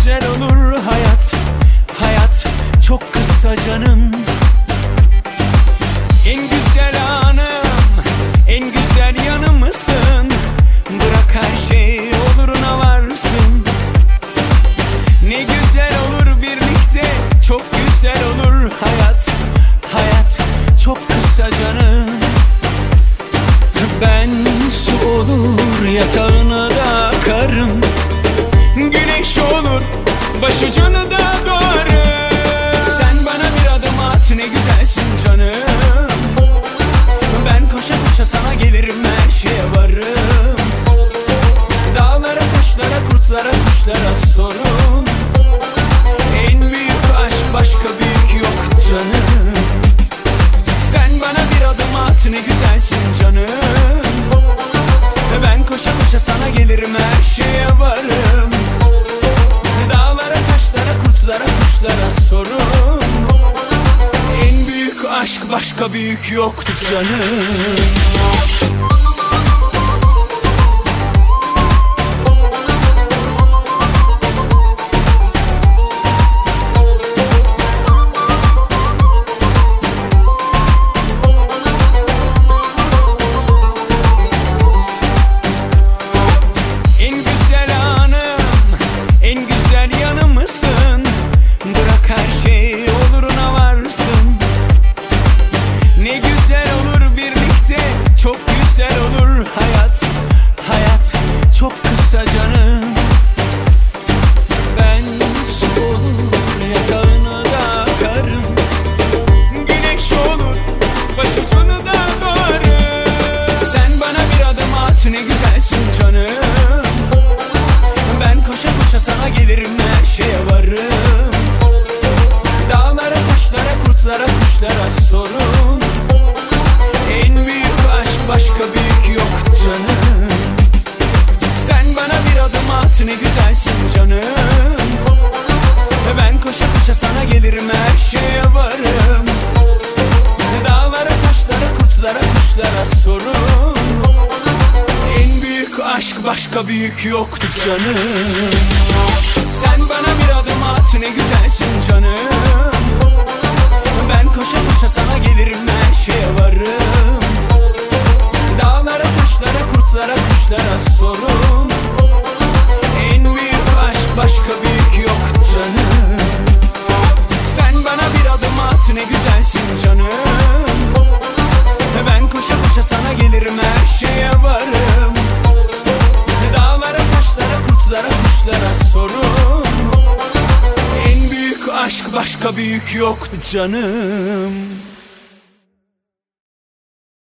güzel olur hayat. Hayat çok kısa canım. En güzel anım, en güzel yanımsın. Bırak her şey oluruna varsın. Ne güzel olur birlikte, çok güzel olur hayat. Hayat çok kısa canım. Ben su olur yatağına da akarım. Güneş olur başucunu da doğarım. Sen bana bir adım at, ne güzelsin canım. Ben koşa koşa sana gelirim, her şeye varırım. Dağlara, taşlara, kurtlara, kuşlara sorun. En büyük aşk, başka büyük yok canım. Sen bana bir adım at, ne güzelsin canım. Ben koşa koşa sana gelirim, her şeye varım. Dağlara, taşlara, kurtlara, kuşlara sorun. En büyük aşk, başka büyük yoktu canım. Her şey oluruna varsın. Ne güzel olur birlikte, çok güzel olur hayat. Hayat çok kısa canım. Ben su olur yatağına da akarım. Güneş olur başucunu da doğarım. Sen bana bir adım at, ne güzelsin canım. Ben koşa koşa sana gelirim, her şeye varım. Kurtlara, kuşlara sorun. En büyük aşk, başka büyük yok canım. Sen bana bir adım at, ne güzelsin canım. Ben koşa koşa sana gelirim, her şeye varım. Dağlara, taşlara, kurtlara, kuşlara sorun. En büyük aşk, başka büyük yoktu canım. Sen bana bir adım at, ne güzelsin canım. Ben koşa koşa sana gelirim, her şeye varım. Dağlara, taşlara, kurtlara, kuşlara sorun. En büyük aşk, başka büyük yok canım. Sen bana bir adım at, ne güzelsin canım. Ben koşa koşa sana gelirim, her şeye varım. Dağlara, taşlara, kurtlara, kuşlara sorun. En büyük aşk, başka büyük yok canım.